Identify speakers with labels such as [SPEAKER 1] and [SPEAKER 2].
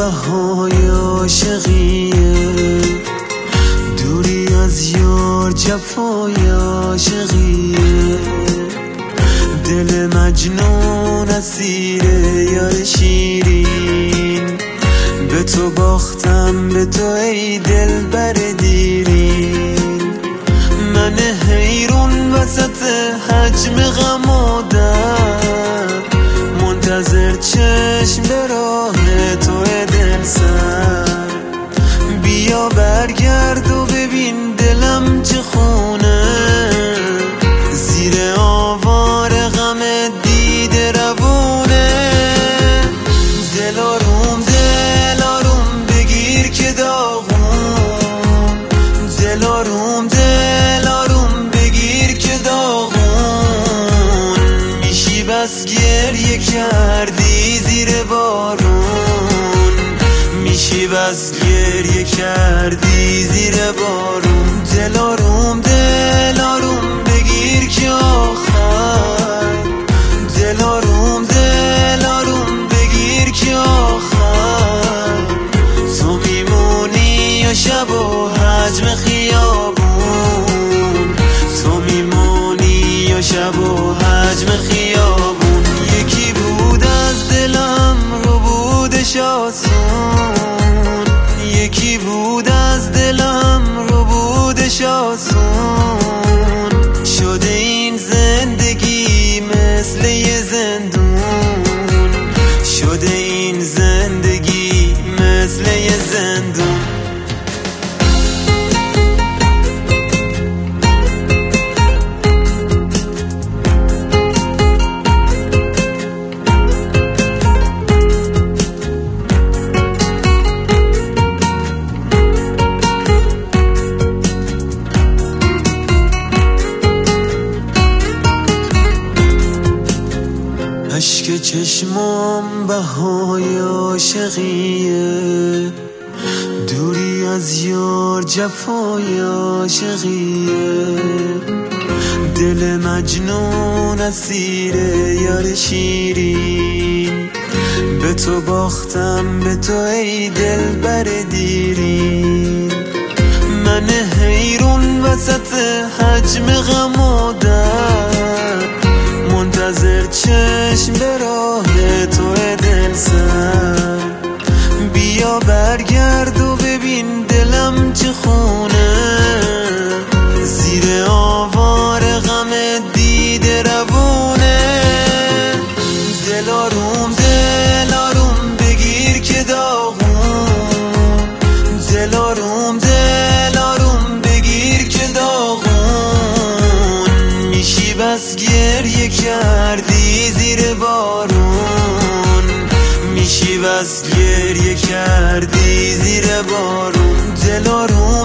[SPEAKER 1] بهای عاشقیه، دوری از یار جفای عاشقیه. دل مجنون اسیر یار شیرین، به تو باختم به تو ای دل بر دیرین. من حیرون وسط حجم غم و درد، منتظر چشم به راه تو دل سر. بیا برگرد و ببین دلم چه خونه، زیر آوار غم دیده روونه. دل آروم دل آروم بگیر که داغون، دل آروم دل آروم بگیر که داغون. میشی بس گریه کردی زیر بارون، میشی بس گریه کردی زیر بارون. دل آروم دل آروم بگیر که آخر، دل آروم دل آروم بگیر که آخر. تو میمونی یا شب و حجم خیابون، تو میمونی یا شب و حجم خیابون. یکی بود از دلم رو بودش آسون، یکی بود از دلم رو بودش آسون. شده این زندگی مثل یه زندون، شده این زندگی مثل یه زندون. اشک چشمام بهای عاشقیه، دوری از یار جفای عاشقیه. دل مجنون اسیر یار شیرین، به تو باختم به تو ای دل بر دیرین. من حیرون وسط حجم غم و درد، منتظر چشم به راه تو دل سر. بیا برگرد و ببین دلم چه خونه، زیر آوار غم دیده روونه. دل آروم دل آروم بگیر که داغون، دل آروم دل آروم بگیر که داغون. میشی بس گریه کردی زیر بارون، میشی بس گریه کردی زیر بارون. دل آروم